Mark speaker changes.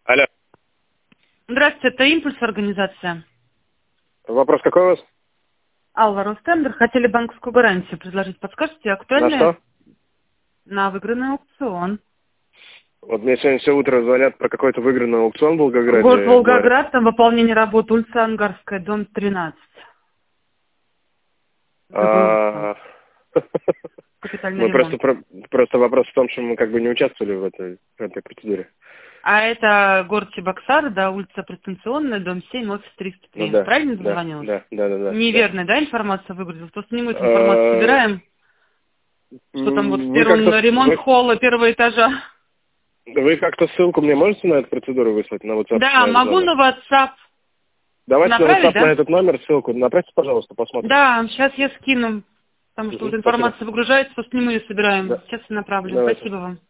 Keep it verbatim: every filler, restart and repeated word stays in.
Speaker 1: Алло.
Speaker 2: Здравствуйте, это «Импульс» организация.
Speaker 1: Вопрос какой у вас?
Speaker 2: Алла, Ростендер. Хотели банковскую гарантию предложить. Подскажите, актуальная?
Speaker 1: На что?
Speaker 2: На выигранный аукцион.
Speaker 1: Вот мне сегодня все утро звонят про какой-то выигранный аукцион в Волгограде.
Speaker 2: Город
Speaker 1: говорят.
Speaker 2: Волгоград, там выполнение работ, улица Ангарская, дом тринадцать.
Speaker 1: А,
Speaker 2: Капитальный
Speaker 1: Мы просто,
Speaker 2: ремонт.
Speaker 1: про- просто вопрос в том, что мы как бы не участвовали в этой, в этой процедуре.
Speaker 2: А это город Чебоксар, да, улица Престанционная, дом семь, офис триста
Speaker 1: Ну
Speaker 2: три.
Speaker 1: да,
Speaker 2: Правильно
Speaker 1: да,
Speaker 2: дозвонилась?
Speaker 1: да, да, да, да.
Speaker 2: Неверная, да, информация выгрузилась? Просто не мы эту информацию
Speaker 1: Э,
Speaker 2: собираем, что там вот в
Speaker 1: Вы
Speaker 2: первом
Speaker 1: как-то
Speaker 2: ремонт
Speaker 1: вы,
Speaker 2: холла первого этажа.
Speaker 1: вы как-то ссылку мне можете на эту процедуру выслать на WhatsApp
Speaker 2: Да,
Speaker 1: на этот
Speaker 2: могу
Speaker 1: номер?
Speaker 2: на WhatsApp
Speaker 1: Давайте на
Speaker 2: направить,
Speaker 1: WhatsApp на
Speaker 2: да?
Speaker 1: этот номер ссылку. Направьте, пожалуйста, посмотрим.
Speaker 2: Да, сейчас я скину, потому что
Speaker 1: Мгм,
Speaker 2: вот
Speaker 1: спасибо.
Speaker 2: информация выгружается, просто не мы ее собираем.
Speaker 1: Да.
Speaker 2: Сейчас я направлю.
Speaker 1: Давайте.
Speaker 2: Спасибо вам.